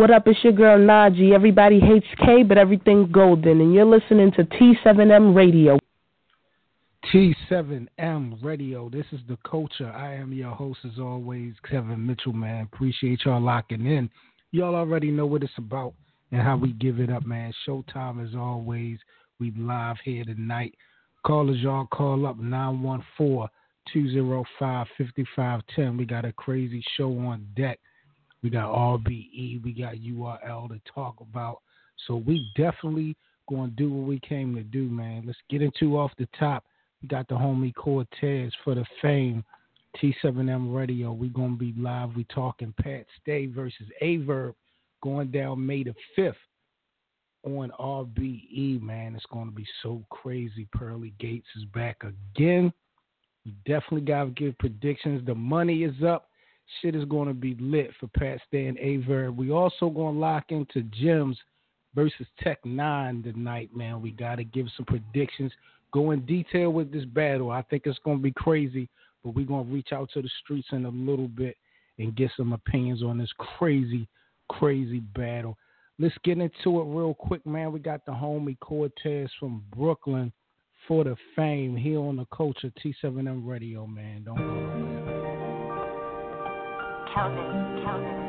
What up? It's your girl Najee. Everybody hates K, but everything's golden. And you're listening to T7M Radio. T7M Radio. This is the culture. I am your host, as always, Kevin Mitchell, man. Appreciate y'all locking in. Y'all already know what it's about and how we give it up, man. Showtime, as always. We live here tonight. Callers, y'all call up 914-205-5510. We got a crazy show on deck. We got RBE. We got URL to talk about. So we definitely going to do what we came to do, man. Let's get into off the top. We got the homie Cortez for the fame. T7M Radio. We going to be live. We talking Pat Stay versus Averb going down May the 5th on RBE, man. It's going to be so crazy. Pearly Gates is back again. You definitely got to give predictions. The money is up. Shit is going to be lit for Pat Stay and Averb. We also going to lock into Gems versus Tech 9 tonight, man. We got to give some predictions. Go in detail with this battle. I think it's going to be crazy, but we're going to reach out to the streets in a little bit and get some opinions on this crazy, crazy battle. Let's get into it real quick, man. We got the homie Cortez from Brooklyn for the fame here on the culture, T7M Radio, man. Don't go nowhere. Calvin.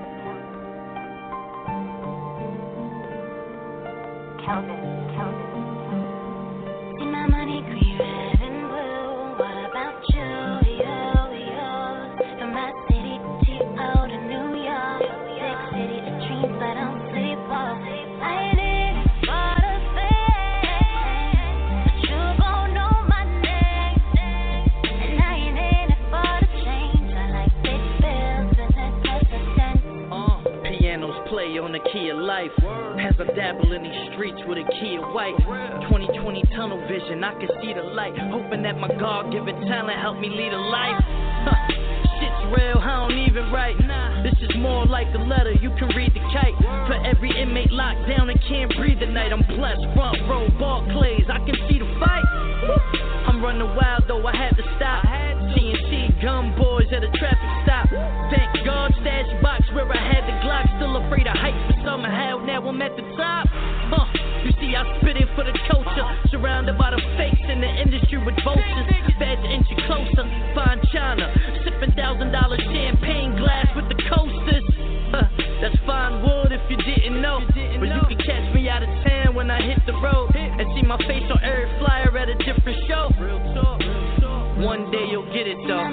In my money green, red and blue. What about you? From my city to New York. Big city, the dreams I don't sleep off. I ain't in it for the fame, but you gon' know my name. And I ain't in it for the change. I like big bills, business president. Pianos play on the key of life. As I dabble in these streets with a key of white. 20/20 tunnel vision, I can see the light. Hoping that my God-given talent help me lead a life. Shit's real, I don't even write. This is more like a letter, you can read the kite. For every inmate locked down and can't breathe tonight, I'm blessed, front row, Barclays, I can see the fight. I'm running wild though, I had to stop. CNC gun boys at a traffic stop. Thank God, stash box where I had the Glock. Still afraid of heights, but somehow now I'm at the top. You see, I spit it for the culture. Surrounded by the fakes in the industry with vultures. Fed to inch you closer, fine china. Sipping $1,000 champagne glass with the coasters. That's fine wood if you didn't know. But you can catch me out of town when I hit the road. And see my face on every flyer at a different show. Real talk. One day you'll get it though.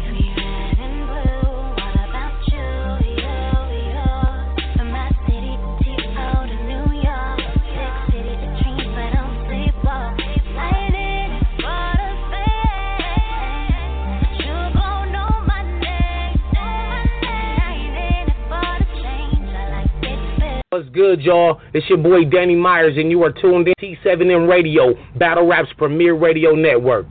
What's good, y'all? It's your boy Danny Myers, and you are tuned in to T7M Radio, Battle Rap's premier radio network.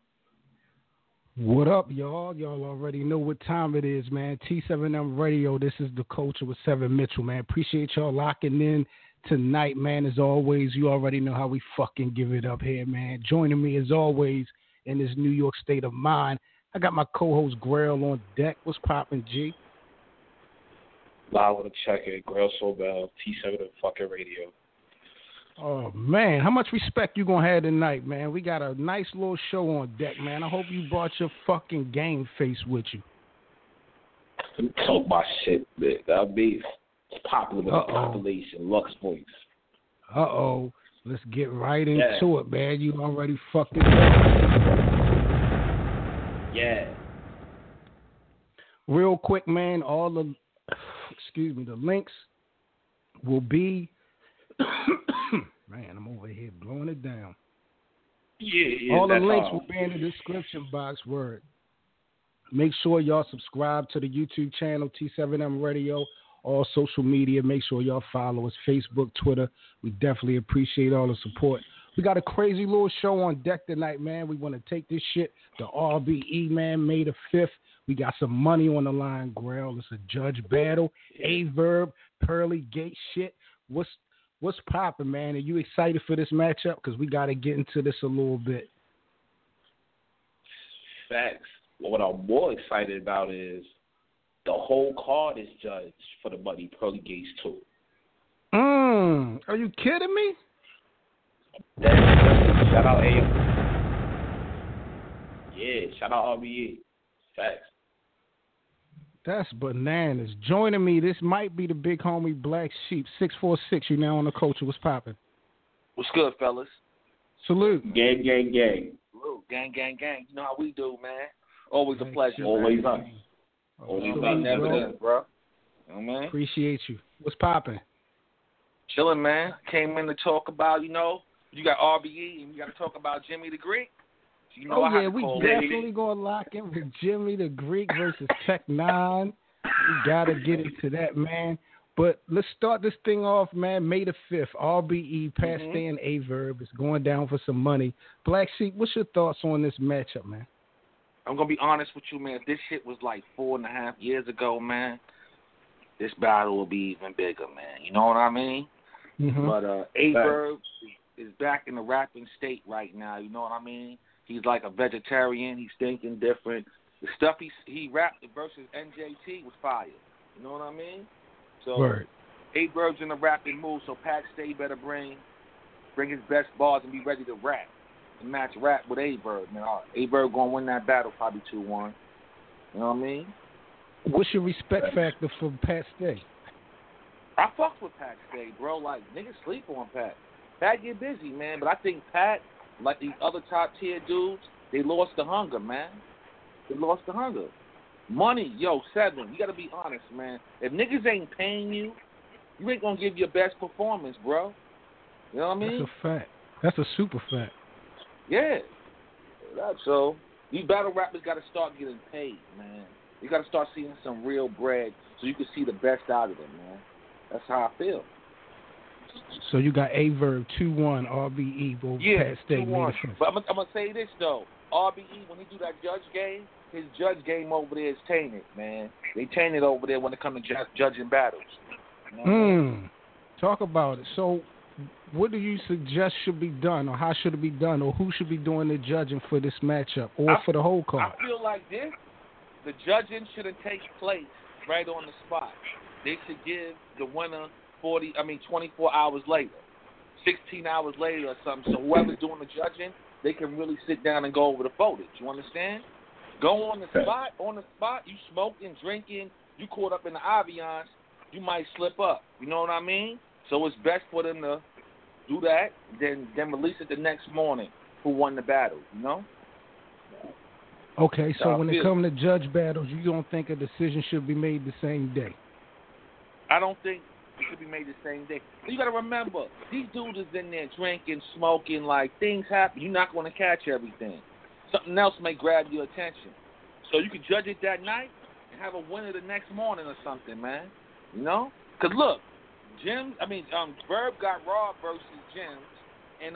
What up, y'all? Y'all already know what time it is, man. T7M Radio. This is the culture with Seven Mitchell, man. Appreciate y'all locking in tonight, man. As always, you already know how we fucking give it up here, man. Joining me, as always, in this New York state of mind, I got my co-host Grail on deck. What's poppin', G? Live with a checker, Grail Sobel, T7 fucking radio. Oh, man. How much respect you going to have tonight, man? We got a nice little show on deck, man. I hope you brought your fucking game face with you. Talk my shit, man. That'll be popular with the population. Lux voice. Uh-oh. Let's get right into it, man. You already fucking... Yeah. Real quick, man, all the... the links will be man, I'm over here blowing it down. Yeah, all the links will be in the description box. Word. Make sure y'all subscribe to the YouTube channel T7M Radio, all social media. Make sure y'all follow us, Facebook, Twitter. We definitely appreciate all the support. We got a crazy little show on deck tonight, man. We want to take this shit to RBE, man, May the 5th. We got some money on the line, Grail. It's a judge battle. Averb, Pearly Gate shit. What's poppin', man? Are you excited for this matchup? Because we got to get into this a little bit. Facts. What I'm more excited about is the whole card is judged for the money, Pearly Gates too. Are you kidding me? Shout out AM. Yeah, shout out RBE. Facts. That's bananas. Joining me, this might be the big homie Black Sheep. 646, you now on the culture. What's popping? What's good, fellas? Salute. Gang. Salute. Gang. You know how we do, man. Always a pleasure. Always man. up. Always Salute, up. Never bro. done, bro. You know what I mean? Appreciate you. What's popping? Chilling, man. Came in to talk about, you got RBE and you got to talk about Jimmy the Greek. So you know I have to we call definitely going to lock in with Jimmy the Greek versus Tech 9. We got to get into that, man. But let's start this thing off, man. May the 5th, RBE, Pat Stay and A-Verb is going down for some money. Black Sheep, what's your thoughts on this matchup, man? I'm going to be honest with you, man. If this shit was like 4.5 years ago, man, this battle will be even bigger, man. You know what I mean? Mm-hmm. But A-Verb is back in the rapping state right now. You know what I mean? He's like a vegetarian. He's thinking different. The stuff he rapped versus NJT was fire. You know what I mean? So Word. A-Verb's in the rapping mood, so Pat Stay better bring his best bars and be ready to rap and match rap with A-Verb. Man, A-Verb gonna win that battle probably 2-1. You know what I mean? What's your respect factor for Pat Stay? I fuck with Pat Stay, bro. Like, niggas sleep on Pat. Pat get busy, man, but I think Pat, like these other top-tier dudes, they lost the hunger, man. They lost the hunger. Money, 7, you got to be honest, man. If niggas ain't paying you, you ain't going to give your best performance, bro. You know what I mean? That's a fact. That's a super fact. Yeah. So, these battle rappers got to start getting paid, man. You got to start seeing some real bread so you can see the best out of them, man. That's how I feel. So you got A-Verb 2-1, RBE, Pat Stay. 2-1. But I'm going to say this, though. RBE, when he do that judge game, his judge game over there is tainted, man. They tainted over there when it comes to judging battles. You know Talk about it. So what do you suggest should be done, or how should it be done, or who should be doing the judging for this matchup, or for the whole card? I feel like this, the judging shouldn't take place right on the spot. They should give the winner 24 hours later, 16 hours later or something. So whoever's doing the judging, they can really sit down and go over the footage. You understand? Go on the spot, you smoking, drinking, you caught up in the ambiance, you might slip up. You know what I mean? So it's best for them to do that, then release it the next morning who won the battle, you know? Okay, so when it comes to judge battles, you don't think a decision should be made the same day? I don't think it should be made the same day. You got to remember, these dudes is in there drinking, smoking, like things happen. You're not going to catch everything. Something else may grab your attention. So you can judge it that night and have a winner the next morning or something, man. You know? Because look, Verb got Raw versus Jims, and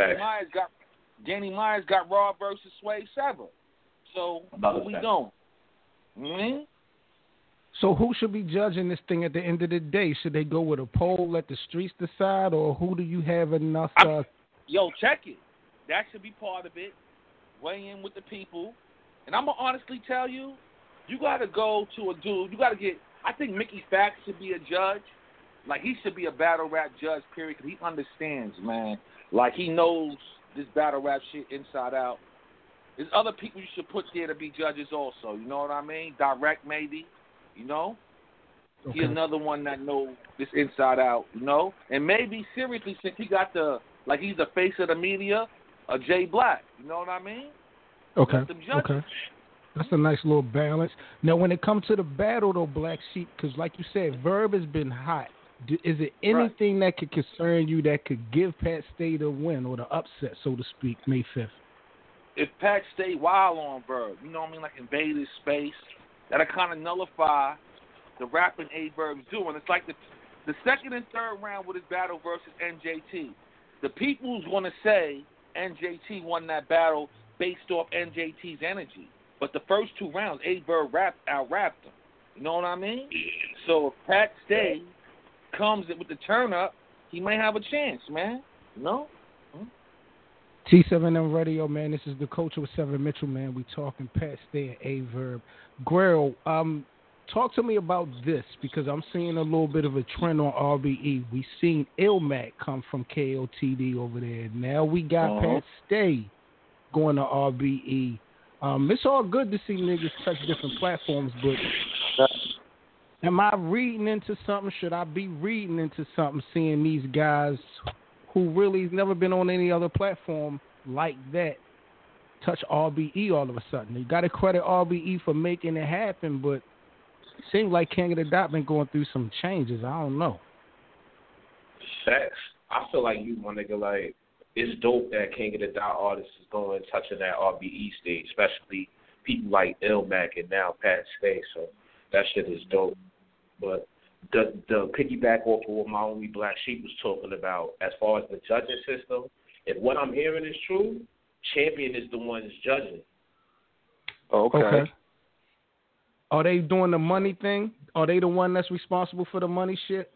Danny Myers got Raw versus Sway Sever. So what we doing? Mm-hmm. So who should be judging this thing at the end of the day? Should they go with a poll, let the streets decide, or who do you have enough? Check it. That should be part of it. Weigh in with the people. And I'm going to honestly tell you, you got to go to a dude. I think Mickey Fax should be a judge. Like, he should be a battle rap judge, period, because he understands, man. Like, he knows this battle rap shit inside out. There's other people you should put there to be judges also. You know what I mean? Direct, maybe. You know? Okay. He's another one that knows this inside out, you know? And maybe, seriously, since he got he's the face of the media, Jay Black. You know what I mean? Okay. That's a nice little balance. Now, when it comes to the battle, though, Black Sheep, because like you said, Verb has been hot. Is it anything that could concern you that could give Pat Stay the win or the upset, so to speak, May 5th? If Pat Stay wild on Verb, you know what I mean, like invade his space, that'll kind of nullify the rapping A-Verb's doing. It's like the second and third round with his battle versus NJT. The people's going to say NJT won that battle based off NJT's energy. But the first two rounds, A-Verb out-rapped him. You know what I mean? So if Pat Stay comes with the turn-up, he may have a chance, man. You know? T7M Radio, man. This is the Culture with 7 Mitchell, man. We talking Pat Stay and A-Verb. Guerrero, talk to me about this because I'm seeing a little bit of a trend on RBE. We seen Ilmac come from KOTD over there. Now we got Pat Stay going to RBE. It's all good to see niggas touch different platforms, but am I reading into something? Should I be reading into something seeing these guys who really has never been on any other platform like that touch RBE all of a sudden? You got to credit RBE for making it happen, but it seems like King of the Dot been going through some changes. I don't know. Facts. I feel like you, my nigga, like, it's dope that King of the Dot artists is going touching that RBE stage, especially people like Ilmac and now Pat Stay. So that shit is dope. But the piggyback off of what my homie Black Sheep was talking about, as far as the judging system, if what I'm hearing is true, Champion is the one that's judging. Okay. Are they doing the money thing? Are they the one that's responsible for the money shit?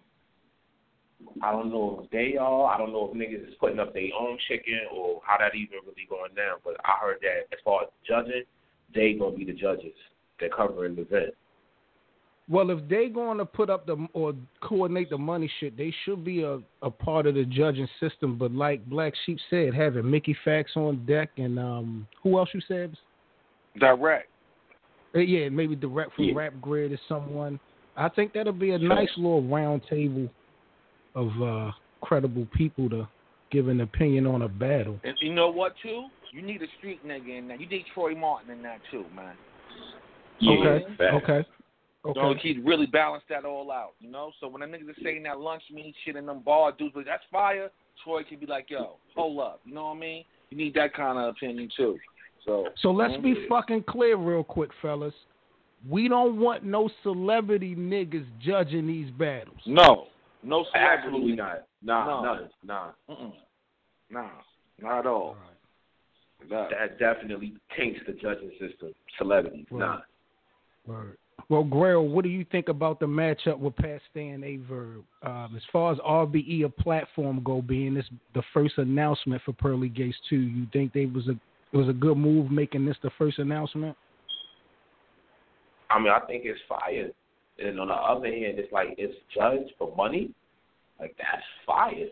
I don't know if they are. I don't know if niggas is putting up their own chicken or how that even really going down. But I heard that as far as judging, they going to be the judges. They're covering the event. Well, if they going to put up or coordinate the money shit, they should be a part of the judging system. But like Black Sheep said, having Mickey Fax on deck and who else you said? Direct. Yeah, maybe Direct from Rap Grid or someone. I think that'll be a nice little round table of credible people to give an opinion on a battle. And you know what, too? You need a street nigga in that. You need Troy Martin in that, too, man. Okay. You know, he really balanced that all out, you know? So when a niggas are saying that lunch meat shit and them bar dudes, like, that's fire, Troy can be like, yo, hold up. You know what I mean? You need that kind of opinion, too. So let's be fucking clear real quick, fellas. We don't want no celebrity niggas judging these battles. No celebrity. Absolutely not. Nah. Nah, not at all. Right. That definitely taints the judging system. Celebrities, nah. Word. Well, Grail, what do you think about the matchup with Pat Stay and Averb? As far as RBE, a platform go, being this the first announcement for Pearly Gates 2, you think it was a good move making this the first announcement? I mean, I think it's fire. And on the other hand, it's like it's judged for money. Like, that's fire.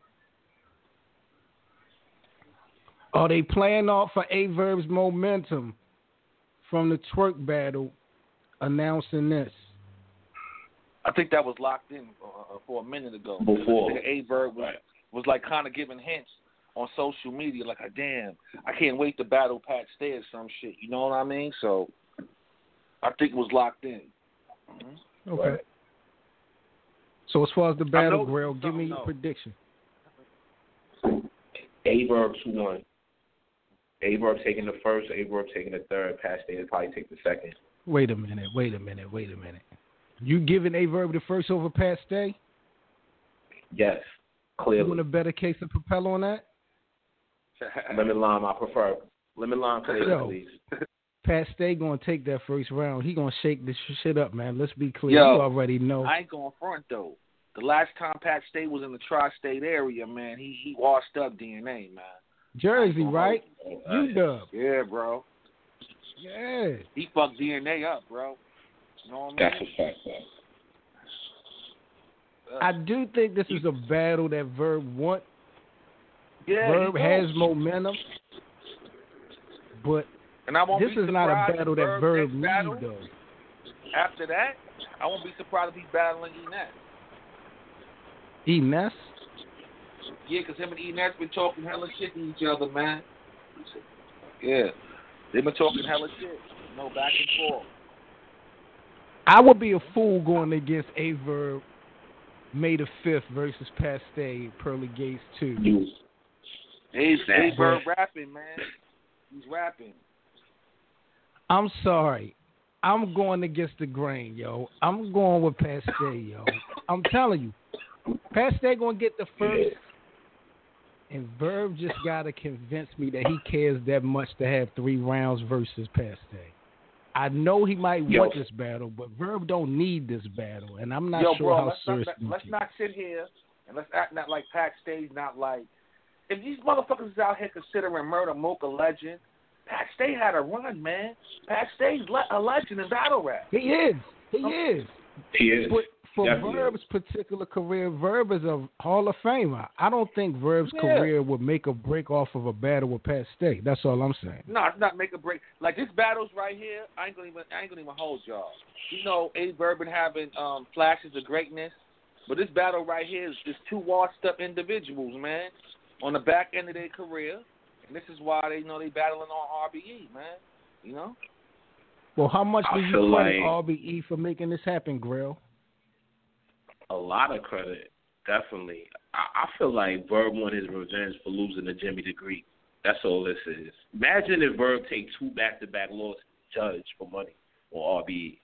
Are they playing off for Averb's momentum from the twerk battle, announcing this? I think that was locked in for a minute ago. Before. Averb was like kind of giving hints on social media, like, damn, I can't wait to battle Pat Stay or some shit. You know what I mean? So I think it was locked in. Mm-hmm. Okay. Right. So as far as the battle, Grail, give me your prediction. Averb 2-1. Averb taking the first, Averb taking the third, Pat Stay will probably take the second. Wait a minute. You giving Averb the first over Pat Stay? Yes, clearly. You want a better case of Propel on that? Lemon Lime, I prefer. Lemon Lime, please. Pat Stay gonna take that first round. He gonna shake this shit up, man. Let's be clear. Yo, you already know. I ain't going front though. The last time Pat Stay was in the tri-state area, man, he washed up DNA, man. Jersey, right? UW. Yeah, bro. Yeah. He fucked DNA up, bro. You know what I mean? That's a fact, man. I do think this is a battle that Verb want. Yeah, Verb has momentum, but and I won't this be is not a battle that Verb needs, though. After that, I won't be surprised if he's battling Enes. Enes? Yeah, because him and Enes been talking hella shit to each other, man. Yeah. They've been talking hella shit. No back and forth. I would be a fool going against Averb May the 5th versus Pat Stay, Pearly Gates 2. Averb rapping, man. He's rapping. I'm sorry. I'm going against the grain, yo. I'm going with Pat Stay, yo. I'm telling you. Pat Stay going to get the first. And Verb just got to convince me that he cares that much to have 3 rounds versus Pat Stay. I know he might want this battle, but Verb don't need this battle. And I'm not sure how serious. Let's not sit here and let's act not like Pat Stay's not like. If these motherfuckers is out here considering Murder Mook a legend, Pat Stay had a run, man. Pat Stay's a legend in battle rap. He is. He is. He is. But for Definitely. Verb's particular career, Verb is a Hall of Famer. I don't think Verb's career would make a break off of a battle with Pat Stay. That's all I'm saying. No, it's not make a break. Like this battles right here, I ain't gonna even hold y'all. You know, A Verb been having flashes of greatness, but this battle right here is just two washed up individuals, man, on the back end of their career, and this is why they battling on RBE, man. You know. Well, how much do I you feel credit like- RBE for making this happen, Grill? A lot of credit, definitely. I feel like Verb won his revenge for losing to Jimmy the Greek. That's all this is. Imagine if Verb take 2 back-to-back losses to Judge for money on RBE.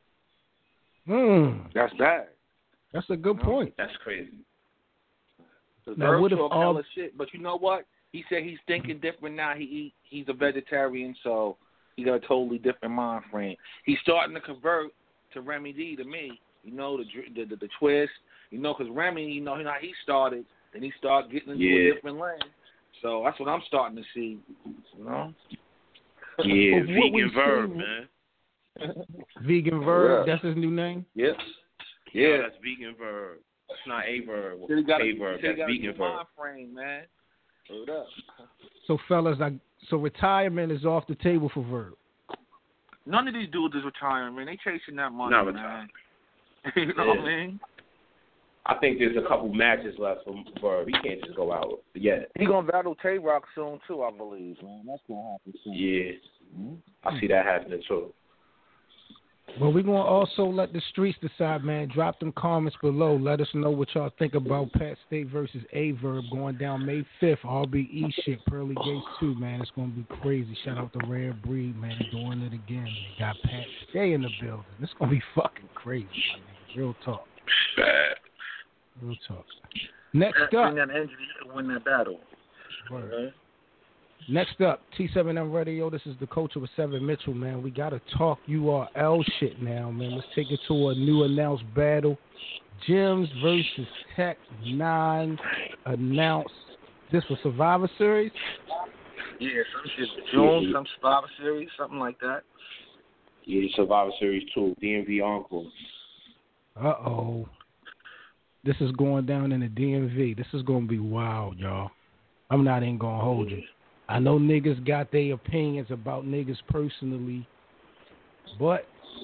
That's bad. That's a good point. That's crazy. Now, Verb what if talk all- hella shit, but you know what? He said he's thinking different now. He's a vegetarian, so he got a totally different mind frame. He's starting to convert to Remy D to me. You know, the twist. You know, because Remy, you know how he started, then he started getting into a different lane. So that's what I'm starting to see. You know. Yeah, But what we Vegan Verb, see- man. Vegan Verb, Yeah. that's his new name? Yep. Yeah, Yeah. that's Vegan Verb. It's not A Verb. He got A Verb. That's a Vegan new Verb. mind frame, man. Hold up. So, fellas, so retirement is off the table for Verb. None of these dudes is retiring, man. They chasing that money, Not man. retiring. You know what I mean? I think there's a couple matches left for Verb. He can't just go out yet. He gonna battle Tay Rock soon too, I believe, man. That's gonna happen soon. Yeah, I see that happening too. Well, we're going to also let the streets decide, man. Drop them comments below. Let us know what y'all think about Pat State versus A-Verb going down May 5th. RBE shit, Pearly Gates 2, man. It's going to be crazy. Shout out to Rare Breed, man. Doing it again. They got Pat Stay in the building. It's going to be fucking crazy, man. Real talk. Bad. Real talk. Next up. Bring that energy to win that battle. Word. Next up, T7M Radio. This is the coach with 7 Mitchell, man. We got to talk URL shit now, man. Let's take it to a new announced battle. Gems versus Tech 9 announced. This was Survivor Series? Yeah, some shit. June, some Survivor Series, something like that. Yeah, Survivor Series 2, DMV Encore. Uh-oh. This is going down in the DMV. This is going to be wild, y'all. I'm not even going to hold you. I know niggas got their opinions about niggas personally, but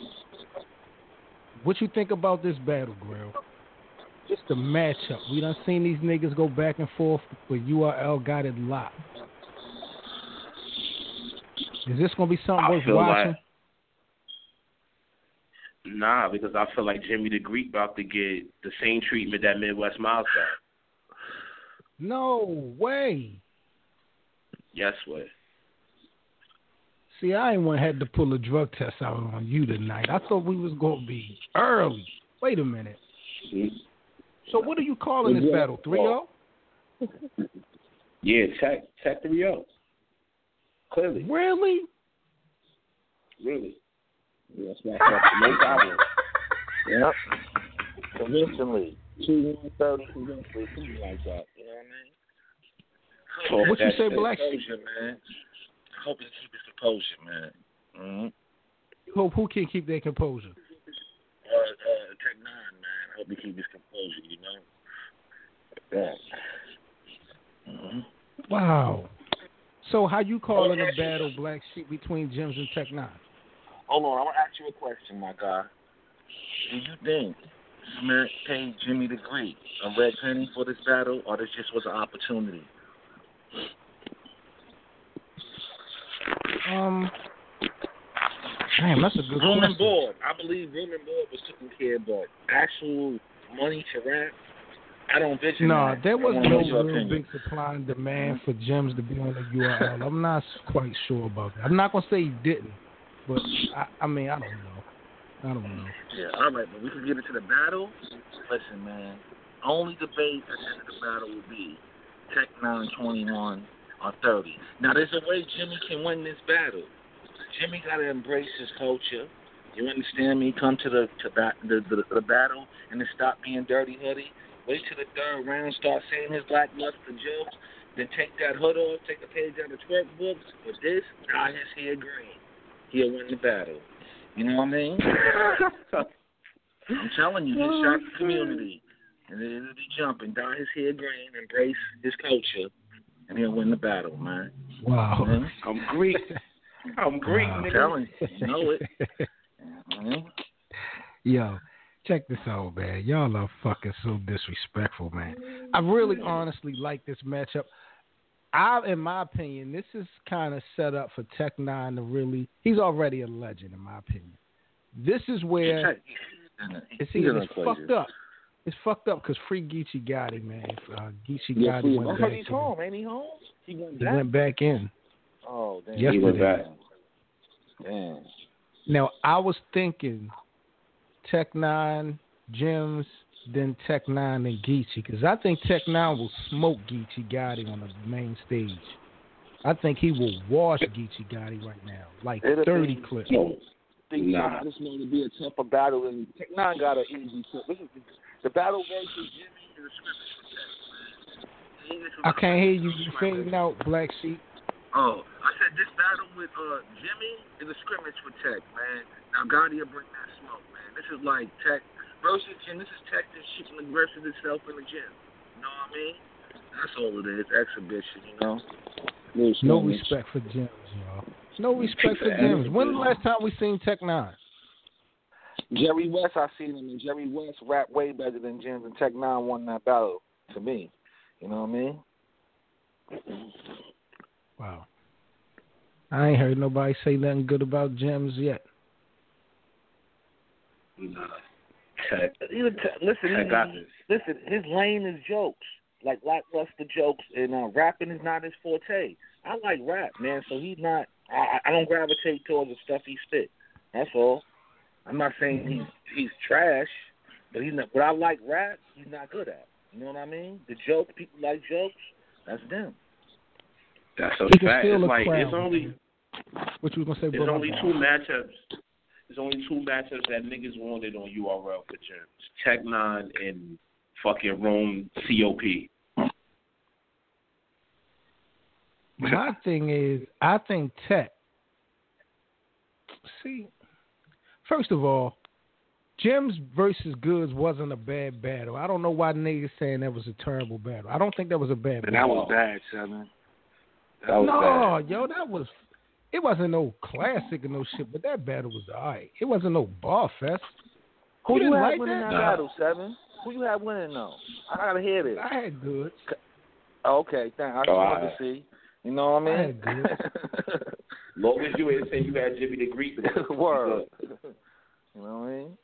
what you think about this battle, Grill? Just the matchup. We done seen these niggas go back and forth, but URL got it locked. Is this going to be something worth watching? Nah, because I feel like Jimmy the Greek about to get the same treatment that Midwest Miles got. No way. Yes, way. See, I ain't one had to pull a drug test out on you tonight. I thought we was going to be early. Wait a minute. So what are you calling this battle? 3-0? Yeah, Tech 3-0. Clearly. Really? Really. Yeah, that's no problem. Yep. Convincingly. 2-30 convincingly, something like that. You know what I mean? What you say, Black? Composure, man. I hope he keep his composure, man. Mm-hmm. Who can keep their composure? Tech 9, man. I hope he keep his composure, you know? That. Mm-hmm. Wow. So how you calling a battle, Black Sheep, between Gems and Tech 9? Hold on, I want to ask you a question, my guy. Do you think Smith paid Jimmy the Greek a red penny for this battle, or this just was an opportunity? Damn, that's a good Room question. and board. I believe room and board was taken care of, but actual money to rap, I don't vision that. There was I wanna no know your real opinion. big supply and demand for Gems to be on the URL. I'm not quite sure about that. I'm not going to say he didn't, but I mean, I don't know. Yeah, all right, but we can get into the battle. Listen, man, only debate at the end of the battle will be Tech 9 21 or 30. Now, there's a way Jimmy can win this battle. Jimmy got to embrace his culture. You understand me? Come to the battle and then stop being dirty hoodie. Wait till the third round, start saying his lackluster jokes. Then take that hood off, take a page out of twerk books. With this, his hair green. He'll win the battle. You know what I mean? I'm telling you, just shock the community. And then it'll be jumping, dye his hair green, embrace his culture, and he'll win the battle, man. Wow. Man. I'm Greek. I'm Greek, Wow. I'm nigga. telling you, you know it. Yo, check this out, man. Y'all are fucking so disrespectful, man. I really honestly like this matchup. In my opinion, this is kind of set up for Tech Nine to really. He's already a legend, in my opinion. This is where it's fucked up. It's fucked up because free Geechee Gotti, man. Geechee Gotti went back. He's home. Ain't he home? He went back in. Oh, damn. Yesterday. He went back. Damn. Now, I was thinking Tech Nine, Gems, then Tech Nine and Geechee, because I think Tech Nine will smoke Geechee Gotti on the main stage. I think he will wash Geechee Gotti right now, like 30 clips. Nah. This may be a tougher battle, and Tech Nine got an easy tip. This is the battle versus Jimmy in the scrimmage. I can't hear you. You fading out, Black Sheep. Oh, I said this battle with Jimmy is a scrimmage for Tech, man. Now Gotti will bring that smoke, man. This is like Tech versus Jim. This is Tech just shooting versus itself in the gym. You know what I mean? That's all it is. Exhibition, you know. No respect for Gems, y'all. No respect for Gems. When the last time we seen Tech Nine? Jerry West, I seen him, and Jerry West rap way better than Gems, and Tech Nine won that battle to me. You know what I mean? Wow. I ain't heard nobody say nothing good about Gems yet. Nah. Tech. Listen, I got this. Listen, his lane is jokes, like lackluster jokes, and rapping is not his forte. I like rap, man, so he's not. I don't gravitate towards the stuff he spit. That's all. I'm not saying he's trash, but he's not. But I like rap. He's not good at. You know what I mean? The joke, people like jokes. That's them. That's a He can fact. steal It's a like crowd. it's only. What you was gonna say, There's bro? only two matchups. There's only two matchups that niggas wanted on URL for Gems. Tech Nine and fucking Rome COP. My thing is, I think Tech. See, first of all, Gems versus Goods wasn't a bad battle. I don't know why niggas saying that was a terrible battle. I don't think that was a bad battle. That was bad, Seven. No, yo, that was. It wasn't no classic or no shit, but that battle was alright. It wasn't no bar fest. Who you didn't had like winning that battle, Seven? Who you had winning though? I gotta hear this. I had Goods. Oh, okay, thanks. I just wanted to see. You know what I mean? I had Goods. Long as you ain't say you had Jimmy the Greek. Word. You know what I mean?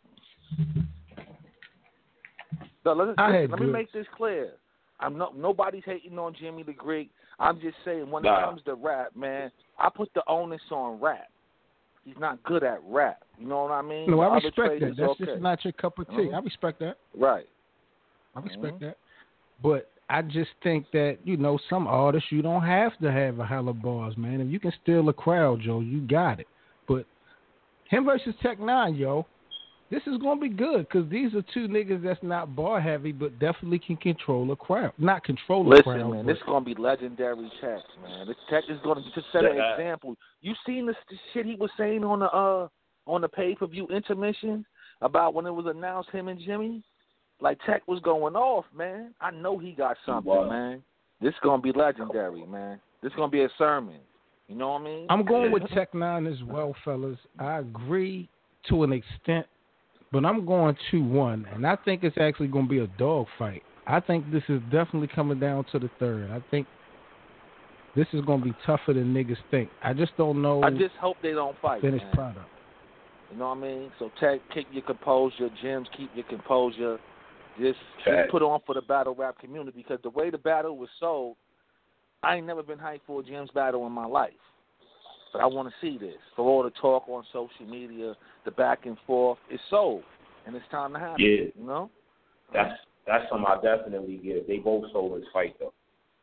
So let me make this clear. Nobody's hating on Jimmy the Greek. I'm just saying when it comes to rap, man, I put the onus on rap. He's not good at rap. You know what I mean? No, I Other respect trades that. is That's okay. just not your cup of tea. I respect that. Right. I respect that. But I just think that, some artists, you don't have to have a hella bars, man. If you can steal a crowd, Joe, you got it. But him versus Tech Nine, yo, this is going to be good because these are two niggas that's not bar heavy, but definitely can control a crowd. Not control a crowd. Listen, man, this is going to be legendary Tech, man. This Tech is going to just set an example. You seen the shit he was saying on the pay-per-view intermission about when it was announced him and Jimmy? Like, Tech was going off, man. I know he got something, man. This is going to be legendary, man. This is going to be a sermon. You know what I mean? I'm going with Tech Nine as well, fellas. I agree to an extent, but I'm going 2-1, and I think it's actually going to be a dog fight. I think this is definitely coming down to the third. I think this is going to be tougher than niggas think. I just don't know. I just hope they don't fight, finished man. product. You know what I mean? So, Tech, keep your composure. Gems, keep your composure. Just put on for the battle rap community because the way the battle was sold, I ain't never been hyped for a Gems battle in my life. But I want to see this. For all the talk on social media, the back and forth, it's sold. And it's time to have it, you know? That's something I definitely get. They both sold this fight, though.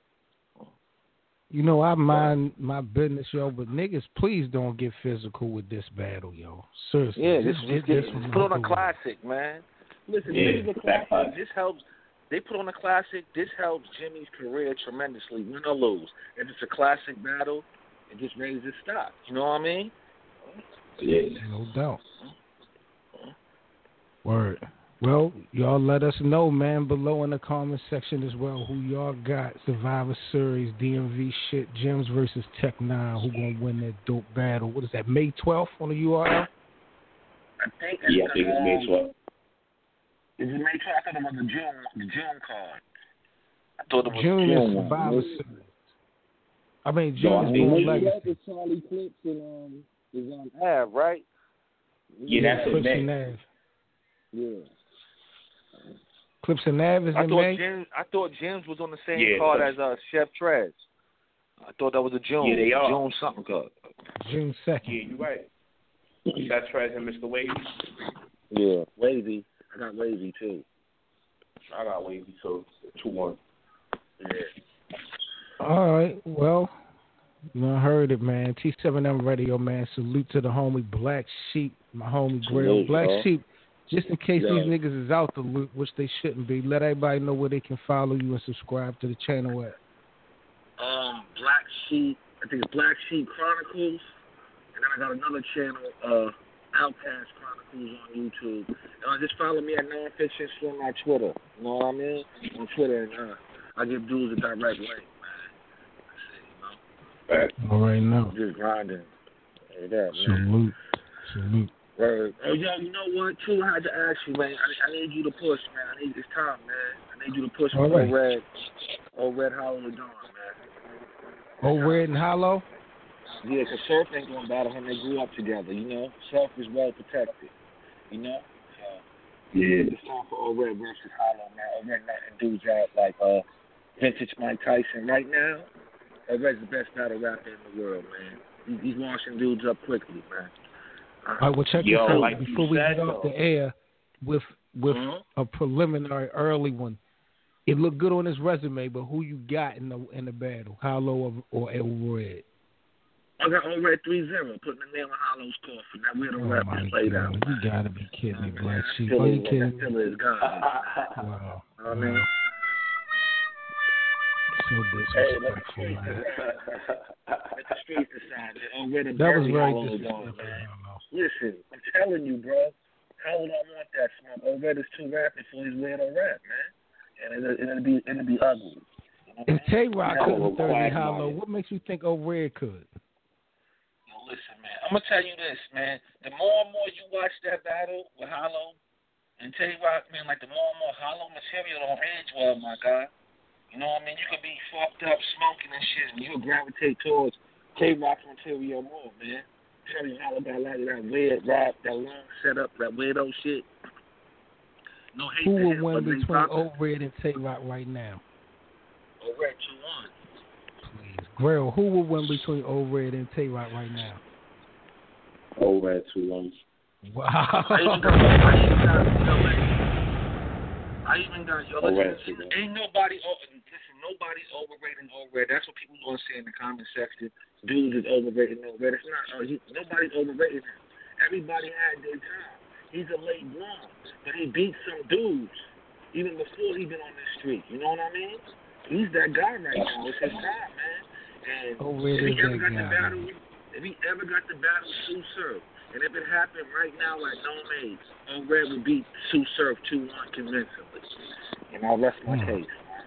I mind my business, yo, but niggas, please don't get physical with this battle, yo. Seriously. Yeah, just put on a classic, man. Listen, this is a classic. This helps. They put on a classic. This helps Jimmy's career tremendously, win or lose. If it's a classic battle, it just raises his stock. You know what I mean? Yeah. No doubt. Word. Well, y'all let us know, man, below in the comment section as well who y'all got. Survivor Series, DMV shit, Gems versus Tech 9. Who gonna win that dope battle? What is that, May 12th on the URL? I think it's May 12th. Is it May 12th? I thought it was the June card. I thought it was June June is one. Survivor Series. I mean, June is Born Legacy. Charlie Clips and is on Ave, right? Yeah, that's in Clips May. and Nav. Yeah. Clips and Nav is in May? I thought Jim's was on the same card as Chef Trez. I thought that was a June. Yeah, they are. June something card. June 2nd. Yeah, you're right. That's Trez and Mr. Wavy. Yeah, Wavy. I got Wavy too. I got Wavy too. 2-1. Yeah. All right. Well, you know, I heard it, man. T7M Radio, man. Salute to the homie Black Sheep, my homie Grail. Black Sheep, just in case these niggas is out the loop, which they shouldn't be, let everybody know where they can follow you and subscribe to the channel at. Black Sheep. I think it's Black Sheep Chronicles. And then I got another channel, Outcast Chronicles on YouTube. Just follow me at Nonfiction Slim on Twitter. You know what I mean? On Twitter, and I give dudes a direct link, man. All right, now. Just grinding. Hey, that, man. Salute. Right. Oh, yo, you know what, too? I had to ask you, man. I need you to push, man. I need this time, man. I need you to push All for right. Old Red Hollow to Dawn, man. Old Red and Hollow? Yeah, because Surf ain't going to battle him. They grew up together, you know? Surf is well protected, you know? Yeah. It's time for Old Red versus Hollow, man. Old Red knocking dudes out like vintage Mike Tyson. Right now, Old Red's the best battle rapper in the world, man. He's washing dudes up quickly, man. All right, well, check this out. Like before we get off the air with a preliminary early one, it looked good on his resume, but who you got in the battle, Hollow or Old Red? I got Old Red 3-0, putting the nail in Hollow's coffin. That weird old rap is played out. You gotta be kidding me, Black Sheep. Are you kidding me? Still is God. Wow. I mean, so disrespectful, man. Let the streets decide. Old Red and That was Bernie very Hollow disrespectful. man. Listen, I'm telling you, bro. Hollow don't want that smoke. Old Red is too rapping for his weirdo rap, man. And it'll be ugly. If Tay-Rock couldn't 30 Hollow, what makes you think Old Red could? Yo, listen, man. I'm going to tell you this, man. The more and more you watch that battle with Hollow and Tay-Rock, man, like the more and more Hollow material don't age well, my guy. You know what I mean? You could be fucked up smoking and shit, and you'll gravitate towards Tay-Rock's material more, man. Tell you Hollow got a lot of that weird rap, that long setup, that weirdo shit. No hate Who to will him, win but between Old Red and Tay-Rock right now? Old Red 2-1. Please. Grail, who will win between Old Red and Tay-Rock right now? Old Red 2-1. Wow. I even got yo. Listen, ain't nobody. Listen, nobody's overrating Old Red. That's what people gonna say in the comment section. Dudes is overrating Old Red. It's not. Nobody's overrating him. Everybody had their time. He's a late blonde, but he beat some dudes even before he been on the street. You know what I mean? He's that guy right now. It's his time, man. And if he ever got the battle, Sue Surf. And if it happened right now at No Maze, Old Red would beat Sue Surf 2-1 convincingly. And I'll rest my case.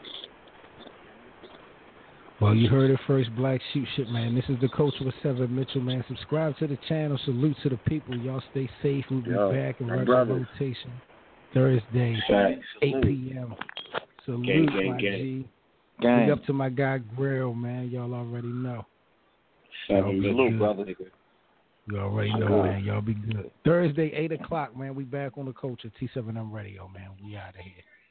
Well, you heard it first, Black Sheep shit, man. This is the coach with 7 Mitchell, man. Subscribe to the channel. Salute to the people. Y'all stay safe. We'll be back in regular rotation Thursday, 8 p.m. Salute, my G. Big up to my guy, Grail, man. Y'all already know. Salute, brother. You already know, man. Y'all be good. Thursday, 8 o'clock, man. We back on the culture. T7M Radio, man. We out of here.